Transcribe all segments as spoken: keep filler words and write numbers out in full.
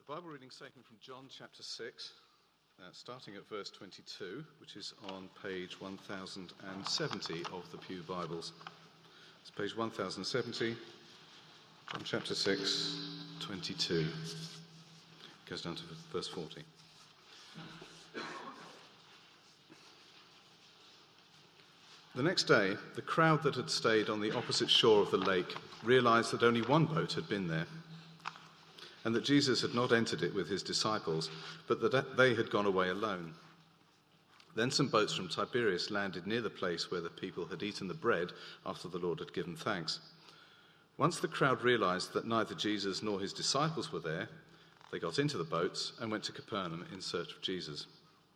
The Bible reading is taken from John chapter six, uh, starting at verse twenty-two, which is on page one thousand seventy of the Pew Bibles. It's page one thousand seventy, John chapter six, twenty-two. It goes down to verse forty. The next day, the crowd that had stayed on the opposite shore of the lake realized that only one boat had been there, and that Jesus had not entered it with his disciples, but that they had gone away alone. Then some boats from Tiberias landed near the place where the people had eaten the bread after the Lord had given thanks. Once the crowd realized that neither Jesus nor his disciples were there, they got into the boats and went to Capernaum in search of Jesus.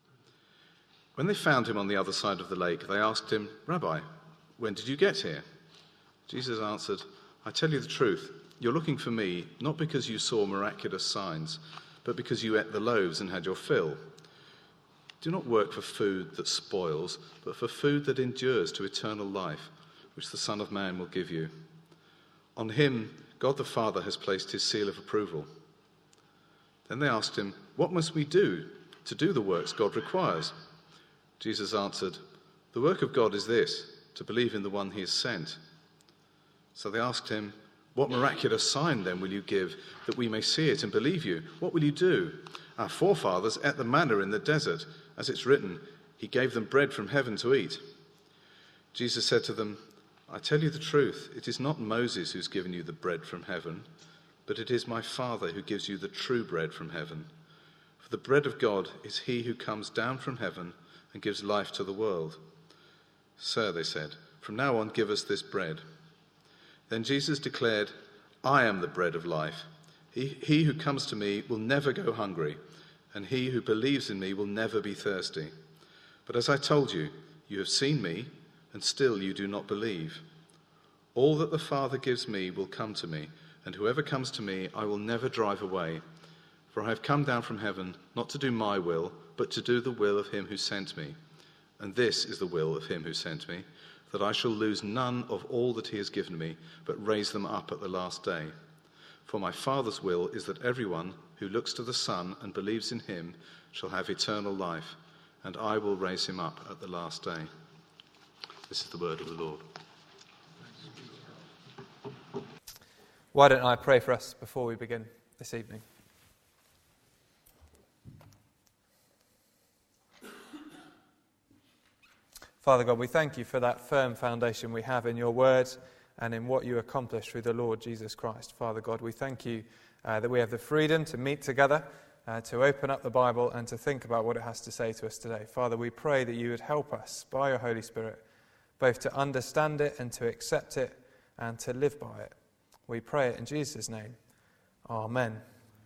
When they found him on the other side of the lake, they asked him, "Rabbi, when did you get here?" Jesus answered, "I tell you the truth. You're looking for me, not because you saw miraculous signs, but because you ate the loaves and had your fill. Do not work for food that spoils, but for food that endures to eternal life, which the Son of Man will give you. On him, God the Father has placed his seal of approval." Then they asked him, "What must we do to do the works God requires?" Jesus answered, "The work of God is this, to believe in the one he has sent." So they asked him, "What miraculous sign then will you give that we may see it and believe you? What will you do? Our forefathers ate the manna in the desert, as it's written, he gave them bread from heaven to eat." Jesus said to them, "I tell you the truth, it is not Moses who's given you the bread from heaven, but it is my Father who gives you the true bread from heaven. For the bread of God is he who comes down from heaven and gives life to the world." "Sir," they said, "from now on give us this bread." Then Jesus declared, "I am the bread of life. He, he who comes to me will never go hungry, and he who believes in me will never be thirsty. But as I told you, you have seen me, and still you do not believe. All that the Father gives me will come to me, and whoever comes to me I will never drive away. For I have come down from heaven not to do my will, but to do the will of him who sent me. And this is the will of him who sent me, that I shall lose none of all that he has given me, but raise them up at the last day. For my Father's will is that everyone who looks to the Son and believes in him shall have eternal life, and I will raise him up at the last day." This is the word of the Lord. Why don't I pray for us before we begin this evening? Father God, we thank you for that firm foundation we have in your word and in what you accomplished through the Lord Jesus Christ. Father God, we thank you uh, that we have the freedom to meet together, uh, to open up the Bible and to think about what it has to say to us today. Father, we pray that you would help us by your Holy Spirit both to understand it and to accept it and to live by it. We pray it in Jesus' name. Amen.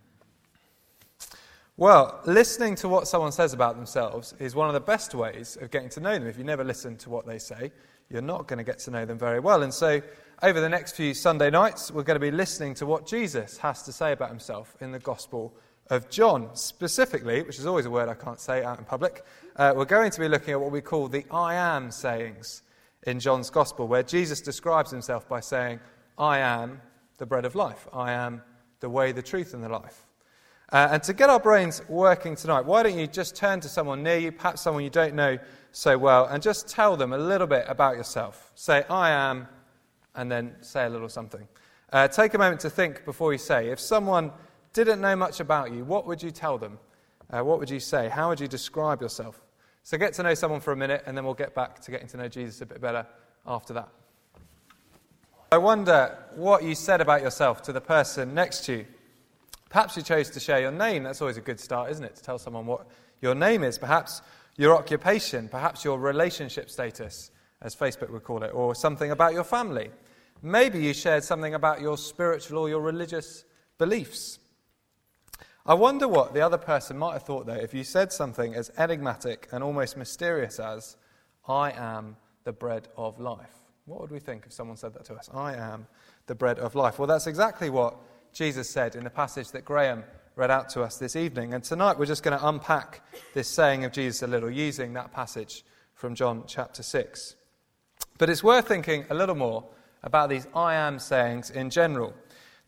Well, listening to what someone says about themselves is one of the best ways of getting to know them. If you never listen to what they say, you're not going to get to know them very well. And so, over the next few Sunday nights, we're going to be listening to what Jesus has to say about himself in the Gospel of John. Specifically, which is always a word I can't say out in public, uh, we're going to be looking at what we call the I am sayings in John's Gospel, where Jesus describes himself by saying, "I am the bread of life. I am the way, the truth, and the life." Uh, and to get our brains working tonight, why don't you just turn to someone near you, perhaps someone you don't know so well, and just tell them a little bit about yourself. Say, "I am," and then say a little something. Uh, take a moment to think before you say. If someone didn't know much about you, what would you tell them? Uh, what would you say? How would you describe yourself? So get to know someone for a minute, and then we'll get back to getting to know Jesus a bit better after that. I wonder what you said about yourself to the person next to you. Perhaps you chose to share your name. That's always a good start, isn't it? To tell someone what your name is. Perhaps your occupation. Perhaps your relationship status, as Facebook would call it. Or something about your family. Maybe you shared something about your spiritual or your religious beliefs. I wonder what the other person might have thought, though, if you said something as enigmatic and almost mysterious as, "I am the bread of life." What would we think if someone said that to us? "I am the bread of life." Well, that's exactly what Jesus said in the passage that Graham read out to us this evening. And tonight we're just going to unpack this saying of Jesus a little, using that passage from John chapter six. But it's worth thinking a little more about these I am sayings in general.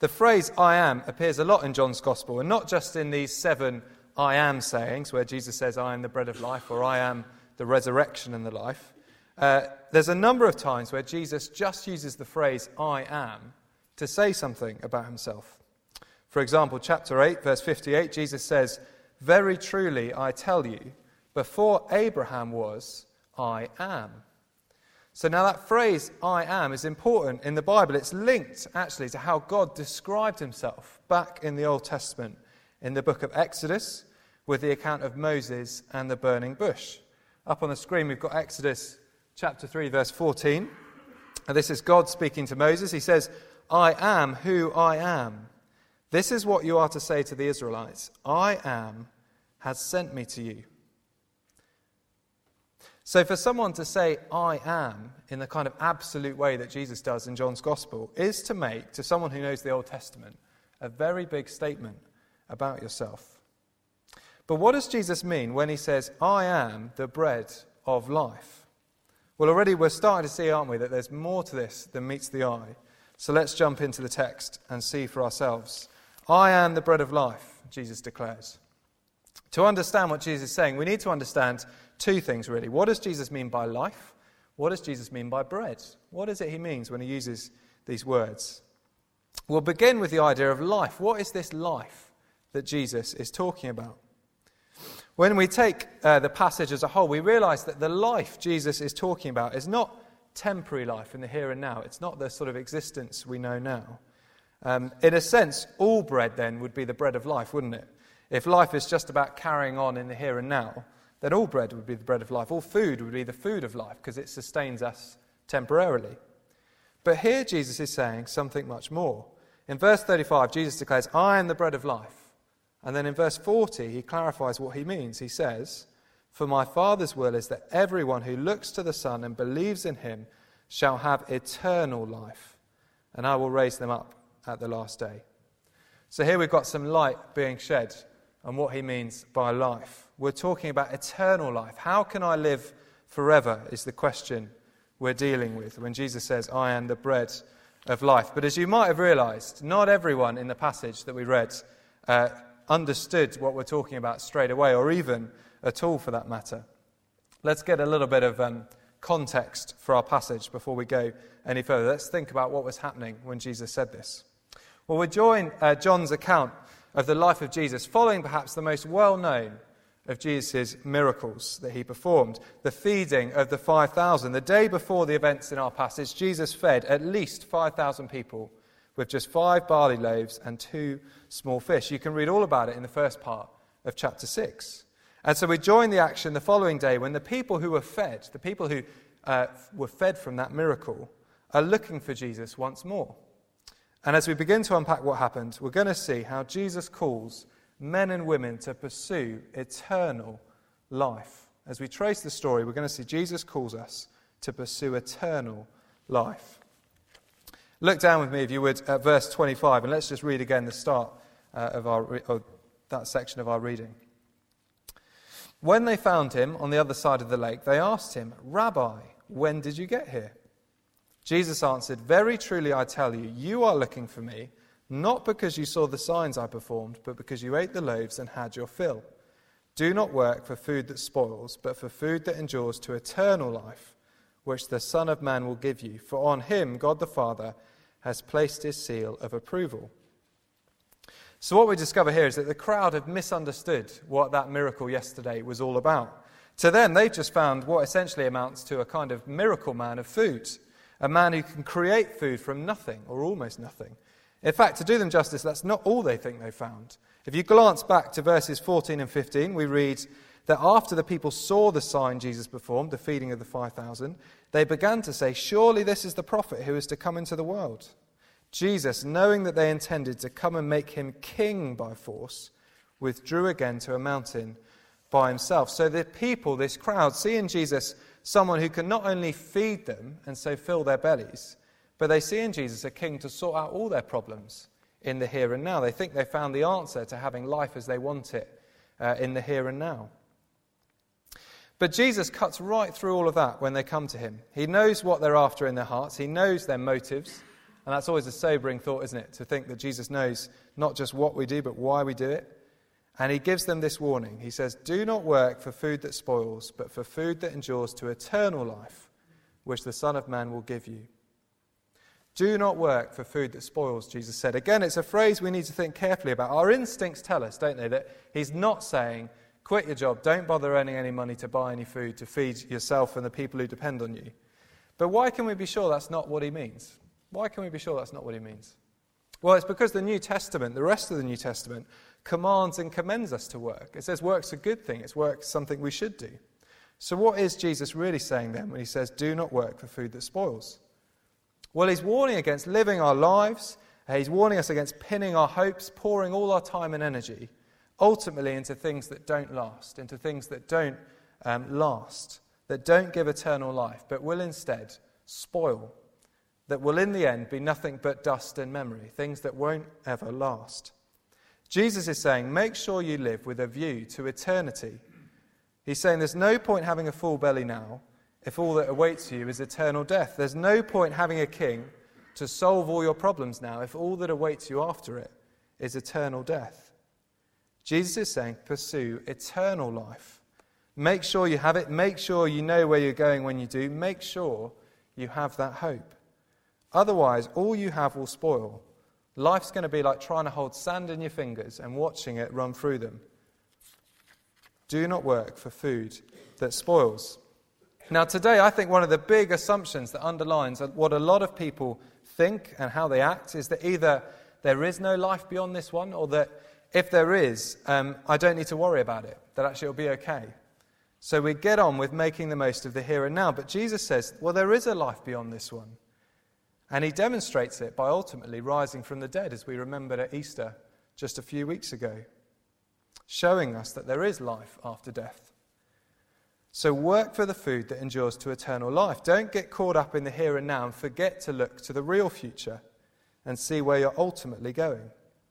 The phrase I am appears a lot in John's Gospel, and not just in these seven I am sayings where Jesus says, I am the bread of life, or I am the resurrection and the life. Uh, there's a number of times where Jesus just uses the phrase I am to say something about himself. For example, chapter eight, verse fifty-eight, Jesus says, very truly I tell you, before Abraham was, I am. So now that phrase, I am, is important in the Bible. It's linked, actually, to how God described himself back in the Old Testament, in the book of Exodus, with the account of Moses and the burning bush. Up on the screen, we've got Exodus chapter three, verse fourteen. And this is God speaking to Moses. He says, I am who I am. This is what you are to say to the Israelites. I am has sent me to you. So for someone to say, I am, in the kind of absolute way that Jesus does in John's Gospel, is to make, to someone who knows the Old Testament, a very big statement about yourself. But what does Jesus mean when he says, I am the bread of life? Well, already we're starting to see, aren't we, that there's more to this than meets the eye. So let's jump into the text and see for ourselves. I am the bread of life, Jesus declares. To understand what Jesus is saying, we need to understand two things, really. What does Jesus mean by life? What does Jesus mean by bread? What is it he means when he uses these words? We'll begin with the idea of life. What is this life that Jesus is talking about? When we take uh, the passage as a whole, we realize that the life Jesus is talking about is not temporary life in the here and now. It's not the sort of existence we know now. Um, in a sense, all bread then would be the bread of life, wouldn't it? If life is just about carrying on in the here and now, then all bread would be the bread of life. All food would be the food of life because it sustains us temporarily. But here Jesus is saying something much more. In verse thirty-five, Jesus declares, I am the bread of life. And then in verse forty, he clarifies what he means. He says, for my Father's will is that everyone who looks to the Son and believes in him shall have eternal life, and I will raise them up at the last day. So here we've got some light being shed on what he means by life. We're talking about eternal life. How can I live forever is the question we're dealing with when Jesus says, I am the bread of life. But as you might have realized, not everyone in the passage that we read uh, understood what we're talking about straight away, or even at all for that matter. Let's get a little bit of um, context for our passage before we go any further. Let's think about what was happening when Jesus said this. Well, we join uh, John's account of the life of Jesus, following perhaps the most well-known of Jesus' miracles that he performed, the feeding of the five thousand. The day before the events in our passage, Jesus fed at least five thousand people with just five barley loaves and two small fish. You can read all about it in the first part of chapter six. And so we join the action the following day when the people who were fed, the people who uh, were fed from that miracle, are looking for Jesus once more. And as we begin to unpack what happened, we're going to see how Jesus calls men and women to pursue eternal life. As we trace the story, we're going to see Jesus calls us to pursue eternal life. Look down with me, if you would, at verse twenty-five, and let's just read again the start uh, of our of that section of our reading. When they found him on the other side of the lake, they asked him, Rabbi, when did you get here? Jesus answered, very truly I tell you, you are looking for me, not because you saw the signs I performed, but because you ate the loaves and had your fill. Do not work for food that spoils, but for food that endures to eternal life, which the Son of Man will give you. For on him God the Father has placed his seal of approval. So what we discover here is that the crowd had misunderstood what that miracle yesterday was all about. To them, they just found what essentially amounts to a kind of miracle man of food, a man who can create food from nothing or almost nothing. In fact, to do them justice, that's not all they think they found. If you glance back to verses fourteen and fifteen, we read that after the people saw the sign Jesus performed, the feeding of the five thousand, they began to say, surely this is the prophet who is to come into the world. Jesus, knowing that they intended to come and make him king by force, withdrew again to a mountain by himself. So the people, this crowd, see in Jesus someone who can not only feed them and so fill their bellies, but they see in Jesus a king to sort out all their problems in the here and now. They think they found the answer to having life as they want it uh, in the here and now. But Jesus cuts right through all of that when they come to him. He knows what they're after in their hearts. He knows their motives And that's always a sobering thought, isn't it? To think that Jesus knows not just what we do, but why we do it. And he gives them this warning. He says, do not work for food that spoils, but for food that endures to eternal life, which the Son of Man will give you. Do not work for food that spoils, Jesus said. Again, it's a phrase we need to think carefully about. Our instincts tell us, don't they, that he's not saying, quit your job, don't bother earning any money to buy any food to feed yourself and the people who depend on you. But why can we be sure that's not what he means? Why can we be sure that's not what he means? Well, it's because the New Testament, the rest of the New Testament, commands and commends us to work. It says work's a good thing. It's work something we should do. So what is Jesus really saying then when he says, do not work for food that spoils? Well, he's warning against living our lives. He's warning us against pinning our hopes, pouring all our time and energy, ultimately into things that don't last, into things that don't um, last, that don't give eternal life, but will instead spoil, that will in the end be nothing but dust and memory, things that won't ever last. Jesus is saying, make sure you live with a view to eternity. He's saying there's no point having a full belly now if all that awaits you is eternal death. There's no point having a king to solve all your problems now if all that awaits you after it is eternal death. Jesus is saying, pursue eternal life. Make sure you have it. Make sure you know where you're going when you do. Make sure you have that hope. Otherwise, all you have will spoil. Life's going to be like trying to hold sand in your fingers and watching it run through them. Do not work for food that spoils. Now, today, I think one of the big assumptions that underlines what a lot of people think and how they act is that either there is no life beyond this one, or that if there is, um, I don't need to worry about it, that actually it'll be okay. So we get on with making the most of the here and now. But Jesus says, well, there is a life beyond this one. And he demonstrates it by ultimately rising from the dead, as we remembered at Easter just a few weeks ago, showing us that there is life after death. So work for the food that endures to eternal life. Don't get caught up in the here and now and forget to look to the real future and see where you're ultimately going.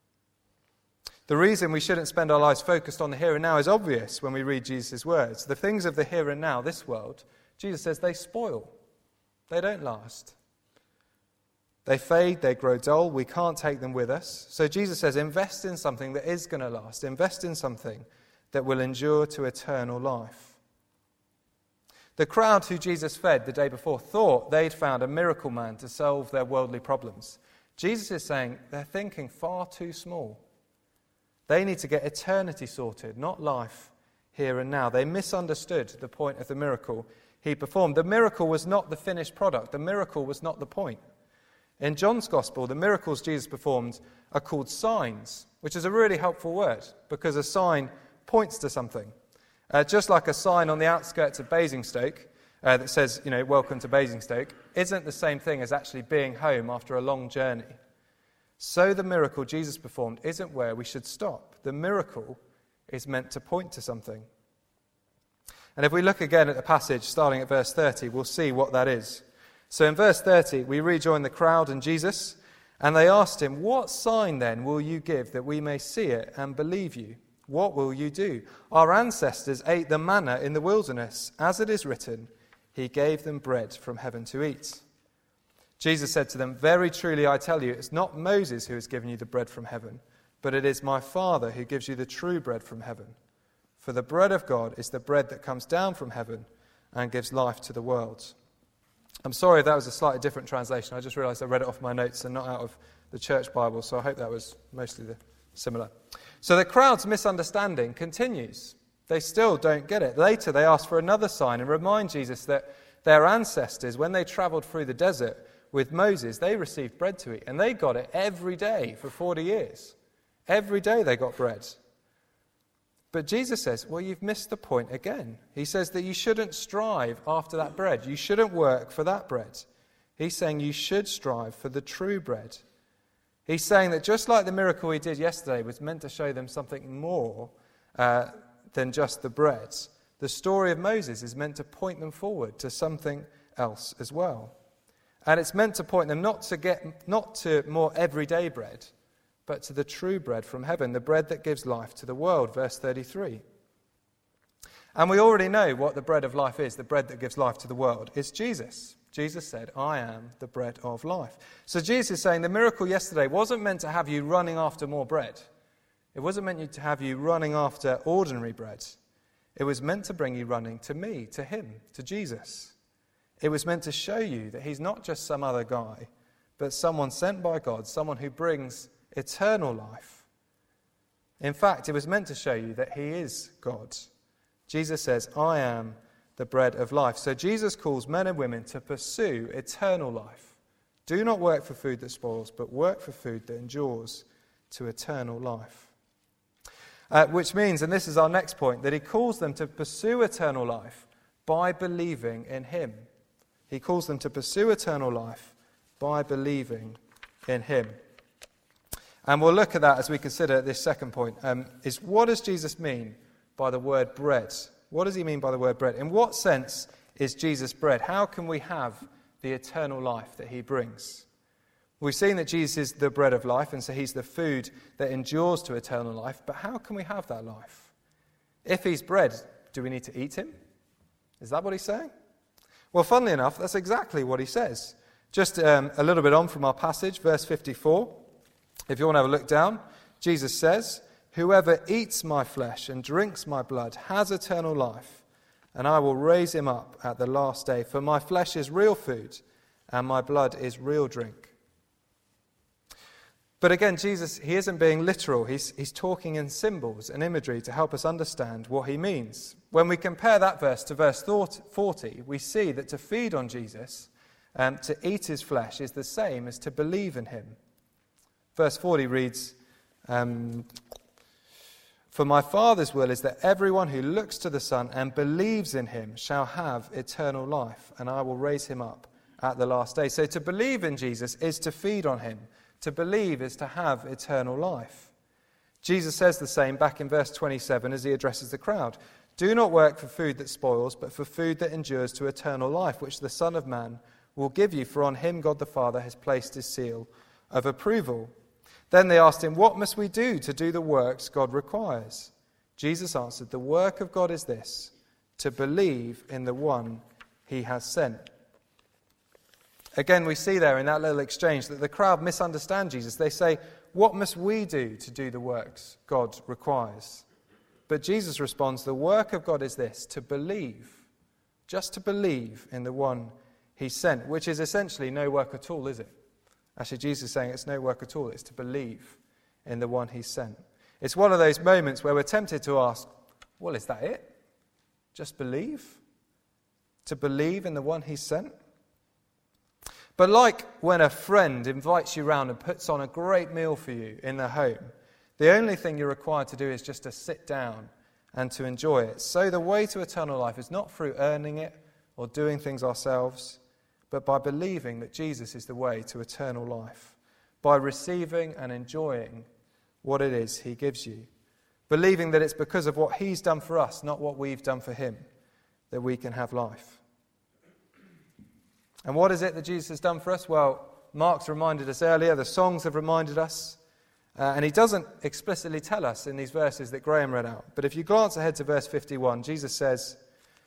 The reason we shouldn't spend our lives focused on the here and now is obvious when we read Jesus' words. The things of the here and now, this world, Jesus says they spoil. They don't last. They fade, they grow dull, we can't take them with us. So Jesus says, invest in something that is going to last. Invest in something that will endure to eternal life. The crowd who Jesus fed the day before thought they'd found a miracle man to solve their worldly problems. Jesus is saying they're thinking far too small. They need to get eternity sorted, not life here and now. They misunderstood the point of the miracle he performed. The miracle was not the finished product. The miracle was not the point. In John's Gospel, the miracles Jesus performed are called signs, which is a really helpful word because a sign points to something. Uh, just like a sign on the outskirts of Basingstoke uh, that says, you know, welcome to Basingstoke, isn't the same thing as actually being home after a long journey. So the miracle Jesus performed isn't where we should stop. The miracle is meant to point to something. And if we look again at the passage starting at verse thirty, we'll see what that is. So in verse thirty, we rejoin the crowd and Jesus, and they asked him, what sign then will you give that we may see it and believe you? What will you do? Our ancestors ate the manna in the wilderness. As it is written, he gave them bread from heaven to eat. Jesus said to them, very truly I tell you, it's not Moses who has given you the bread from heaven, but it is my Father who gives you the true bread from heaven. For the bread of God is the bread that comes down from heaven and gives life to the world. I'm sorry if that was a slightly different translation. I just realised I read it off my notes and not out of the church Bible, so I hope that was mostly the similar. So the crowd's misunderstanding continues. They still don't get it. Later they ask for another sign and remind Jesus that their ancestors, when they travelled through the desert with Moses, they received bread to eat, and they got it every day for forty years. Every day they got bread. But Jesus says, well, you've missed the point again. He says that you shouldn't strive after that bread. You shouldn't work for that bread. He's saying you should strive for the true bread. He's saying that just like the miracle he did yesterday was meant to show them something more uh, than just the bread, the story of Moses is meant to point them forward to something else as well. And it's meant to point them not to get not to more everyday bread, but to the true bread from heaven, the bread that gives life to the world, verse thirty-three. And we already know what the bread of life is, the bread that gives life to the world. It's Jesus. Jesus said, I am the bread of life. So Jesus is saying the miracle yesterday wasn't meant to have you running after more bread. It wasn't meant to have you running after ordinary bread. It was meant to bring you running to me, to him, to Jesus. It was meant to show you that he's not just some other guy, but someone sent by God, someone who brings eternal life. In fact, it was meant to show you that he is God. Jesus says, I am the bread of life. So Jesus calls men and women to pursue eternal life. Do not work for food that spoils, but work for food that endures to eternal life. Uh, which means, and this is our next point, that he calls them to pursue eternal life by believing in him. He calls them to pursue eternal life by believing in him. And we'll look at that as we consider this second point, um, is what does Jesus mean by the word bread? What does he mean by the word bread? In what sense is Jesus bread? How can we have the eternal life that he brings? We've seen that Jesus is the bread of life, and so he's the food that endures to eternal life. But how can we have that life? If he's bread, do we need to eat him? Is that what he's saying? Well, funnily enough, that's exactly what he says. Just um, a little bit on from our passage, verse fifty-four. If you want to have a look down, Jesus says, whoever eats my flesh and drinks my blood has eternal life, and I will raise him up at the last day. For my flesh is real food, and my blood is real drink. But again, Jesus, he isn't being literal. He's, he's talking in symbols and imagery to help us understand what he means. When we compare that verse to verse forty, we see that to feed on Jesus, um, to eat his flesh, is the same as to believe in him. Verse forty reads, um, for my Father's will is that everyone who looks to the Son and believes in him shall have eternal life, and I will raise him up at the last day. So to believe in Jesus is to feed on him. To believe is to have eternal life. Jesus says the same back in verse twenty-seven as he addresses the crowd. Do not work for food that spoils, but for food that endures to eternal life, which the Son of Man will give you, for on him God the Father has placed his seal of approval. Then they asked him, what must we do to do the works God requires? Jesus answered, the work of God is this, to believe in the one he has sent. Again, we see there in that little exchange that the crowd misunderstand Jesus. They say, what must we do to do the works God requires? But Jesus responds, the work of God is this, to believe, just to believe in the one he sent, which is essentially no work at all, is it? Actually, Jesus is saying it's no work at all. It's to believe in the one he sent. It's one of those moments where we're tempted to ask, well, is that it? Just believe? To believe in the one he sent? But like when a friend invites you round and puts on a great meal for you in their home, the only thing you're required to do is just to sit down and to enjoy it. So the way to eternal life is not through earning it or doing things ourselves, but by believing that Jesus is the way to eternal life, by receiving and enjoying what it is he gives you, believing that it's because of what he's done for us, not what we've done for him, that we can have life. And what is it that Jesus has done for us? Well, Mark's reminded us earlier, the songs have reminded us, uh, and he doesn't explicitly tell us in these verses that Graham read out. But if you glance ahead to verse fifty-one, Jesus says,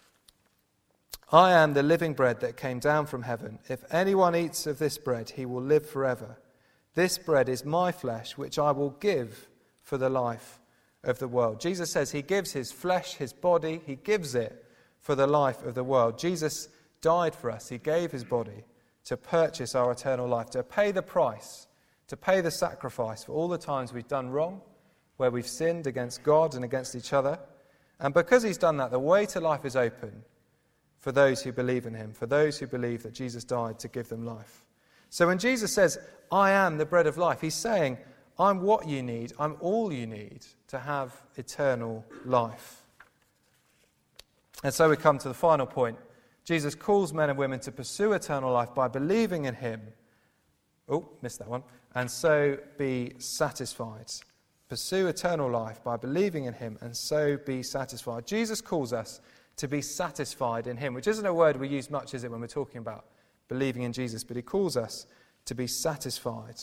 I am the living bread that came down from heaven. If anyone eats of this bread, he will live forever. This bread is my flesh, which I will give for the life of the world. Jesus says he gives his flesh, his body, he gives it for the life of the world. Jesus died for us. He gave his body to purchase our eternal life, to pay the price, to pay the sacrifice for all the times we've done wrong, where we've sinned against God and against each other. And because he's done that, the way to life is open for those who believe in him, for those who believe that Jesus died to give them life. So when Jesus says, I am the bread of life, he's saying, I'm what you need, I'm all you need to have eternal life. And so we come to the final point. Jesus calls men and women to pursue eternal life by believing in him. Oh, missed that one. And so be satisfied. Pursue eternal life by believing in him and so be satisfied. Jesus calls us to be satisfied in him, which isn't a word we use much, is it, when we're talking about believing in Jesus, but he calls us to be satisfied.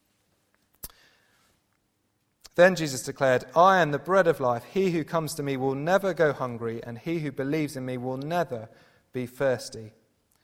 Then Jesus declared, I am the bread of life. He who comes to me will never go hungry, and he who believes in me will never be thirsty.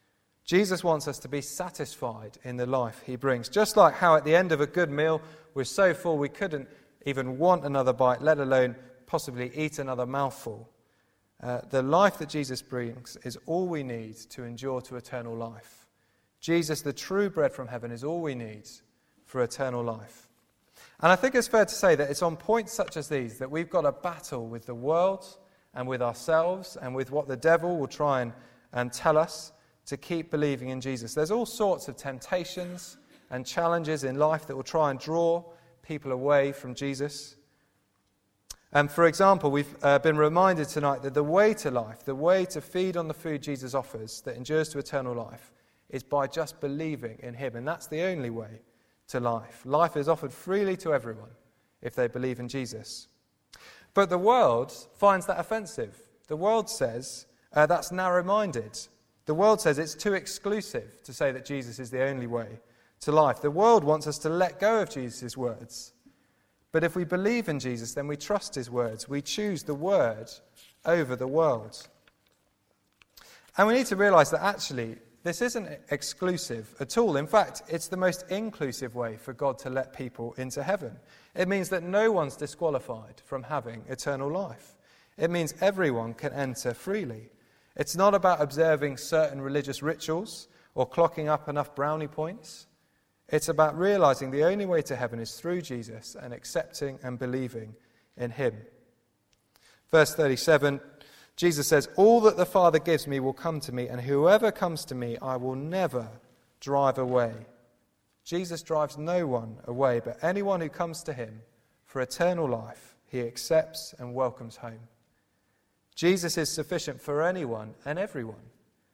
Jesus wants us to be satisfied in the life he brings. Just like how at the end of a good meal, we're so full we couldn't even want another bite, let alone possibly eat another mouthful. Uh, the life that Jesus brings is all we need to endure to eternal life. Jesus, the true bread from heaven, is all we need for eternal life. And I think it's fair to say that it's on points such as these that we've got a battle with the world and with ourselves and with what the devil will try and, and tell us to keep believing in Jesus. There's all sorts of temptations and challenges in life that will try and draw people away from Jesus. And for example, we've uh, been reminded tonight that the way to life, the way to feed on the food Jesus offers that endures to eternal life, is by just believing in him. And that's the only way to life. Life is offered freely to everyone if they believe in Jesus. But the world finds that offensive. The world says uh, that's narrow-minded. The world says it's too exclusive to say that Jesus is the only way to life. The world wants us to let go of Jesus' words. But if we believe in Jesus, then we trust his words. We choose the word over the world. And we need to realize that actually this isn't exclusive at all. In fact, it's the most inclusive way for God to let people into heaven. It means that no one's disqualified from having eternal life. It means everyone can enter freely. It's not about observing certain religious rituals or clocking up enough brownie points. It's about realizing the only way to heaven is through Jesus and accepting and believing in him. Verse thirty-seven, Jesus says, "All that the Father gives me will come to me, and whoever comes to me I will never drive away." Jesus drives no one away, but anyone who comes to him for eternal life, he accepts and welcomes home. Jesus is sufficient for anyone and everyone.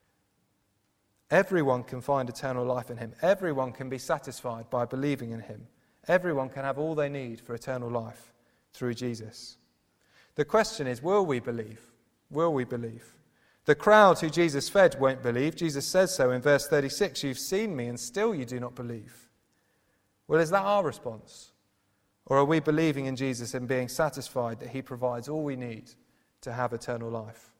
Everyone can find eternal life in him. Everyone can be satisfied by believing in him. Everyone can have all they need for eternal life through Jesus. The question is, will we believe? Will we believe? The crowd who Jesus fed won't believe. Jesus says so in verse thirty-six, "You've seen me and still you do not believe." Well, is that our response? Or are we believing in Jesus and being satisfied that he provides all we need to have eternal life?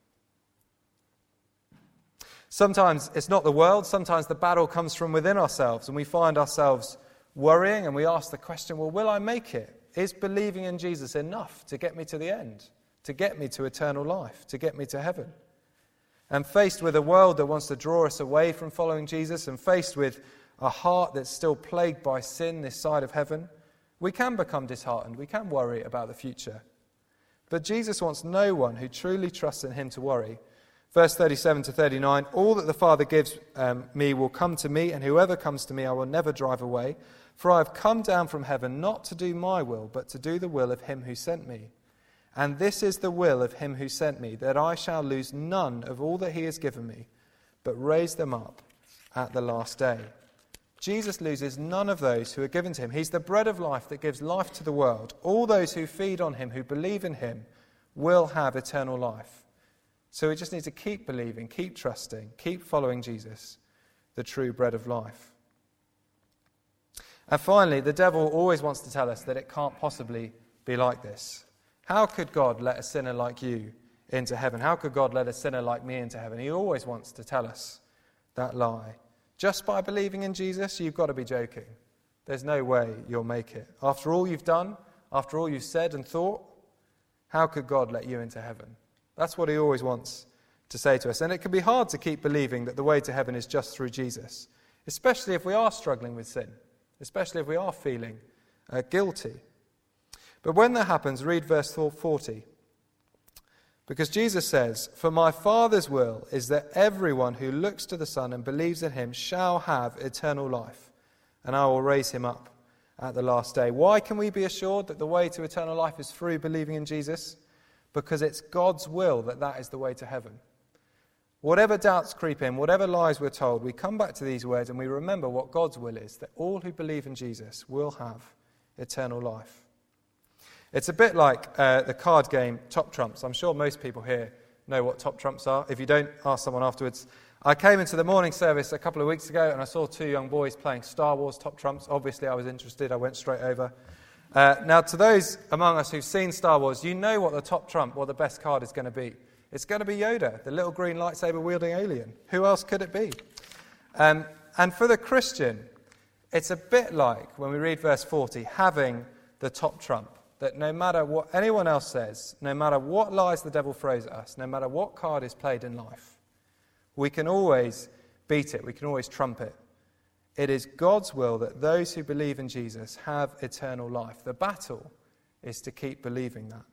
Sometimes it's not the world. Sometimes the battle comes from within ourselves and we find ourselves worrying and we ask the question, well, will I make it? Is believing in Jesus enough to get me to the end, to get me to eternal life, to get me to heaven? And faced with a world that wants to draw us away from following Jesus, and faced with a heart that's still plagued by sin this side of heaven, we can become disheartened. We can worry about the future. But Jesus wants no one who truly trusts in him to worry. Verse thirty-seven to thirty-nine, "All that the Father gives um, me will come to me, and whoever comes to me I will never drive away. For I have come down from heaven not to do my will, but to do the will of him who sent me. And this is the will of him who sent me, that I shall lose none of all that he has given me, but raise them up at the last day." Jesus loses none of those who are given to him. He's the bread of life that gives life to the world. All those who feed on him, who believe in him, will have eternal life. So we just need to keep believing, keep trusting, keep following Jesus, the true bread of life. And finally, the devil always wants to tell us that it can't possibly be like this. How could God let a sinner like you into heaven? How could God let a sinner like me into heaven? He always wants to tell us that lie. Just by believing in Jesus, you've got to be joking. There's no way you'll make it. After all you've done, after all you've said and thought, how could God let you into heaven? That's what he always wants to say to us. And it can be hard to keep believing that the way to heaven is just through Jesus, especially if we are struggling with sin, especially if we are feeling uh, guilty. But when that happens, read verse forty. Because Jesus says, "For my Father's will is that everyone who looks to the Son and believes in him shall have eternal life, and I will raise him up at the last day." Why can we be assured that the way to eternal life is through believing in Jesus? Because it's God's will that that is the way to heaven. Whatever doubts creep in, whatever lies we're told, we come back to these words and we remember what God's will is, that all who believe in Jesus will have eternal life. It's a bit like uh, the card game Top Trumps. I'm sure most people here know what Top Trumps are. If you don't, ask someone afterwards. I came into the morning service a couple of weeks ago and I saw two young boys playing Star Wars Top Trumps. Obviously, I was interested. I went straight over. Uh, now, to those among us who've seen Star Wars, you know what the top trump, what the best card is going to be. It's going to be Yoda, the little green lightsaber-wielding alien. Who else could it be? Um, and for the Christian, it's a bit like, when we read verse forty, having the top trump. That no matter what anyone else says, no matter what lies the devil throws at us, no matter what card is played in life, we can always beat it, we can always trump it. It is God's will that those who believe in Jesus have eternal life. The battle is to keep believing that.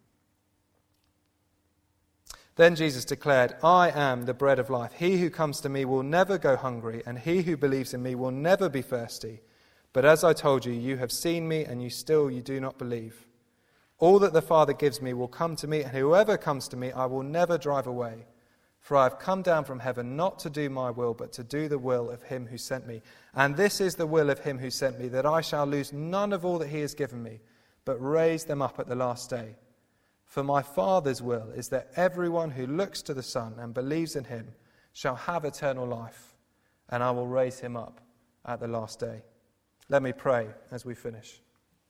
Then Jesus declared, I am the bread of life. He who comes to me will never go hungry, and he who believes in me will never be thirsty. But as I told you, you have seen me, and you still you do not believe. All that the Father gives me will come to me, and whoever comes to me I will never drive away. For I have come down from heaven not to do my will, but to do the will of him who sent me. And this is the will of him who sent me, that I shall lose none of all that he has given me, but raise them up at the last day. For my Father's will is that everyone who looks to the Son and believes in him shall have eternal life, and I will raise him up at the last day. Let me pray as we finish.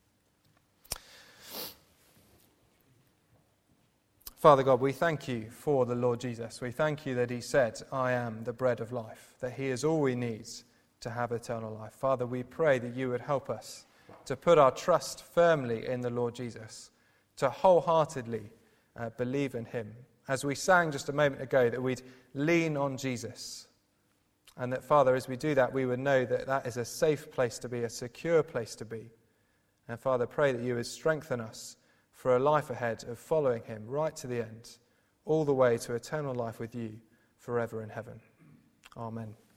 Father God, we thank you for the Lord Jesus. We thank you that he said, I am the bread of life, that he is all we need to have eternal life. Father, we pray that you would help us to put our trust firmly in the Lord Jesus, to wholeheartedly uh, believe in him. As we sang just a moment ago, that we'd lean on Jesus. And that, Father, as we do that, we would know that that is a safe place to be, a secure place to be. And Father, pray that you would strengthen us for a life ahead of following him right to the end, all the way to eternal life with you forever in heaven. Amen.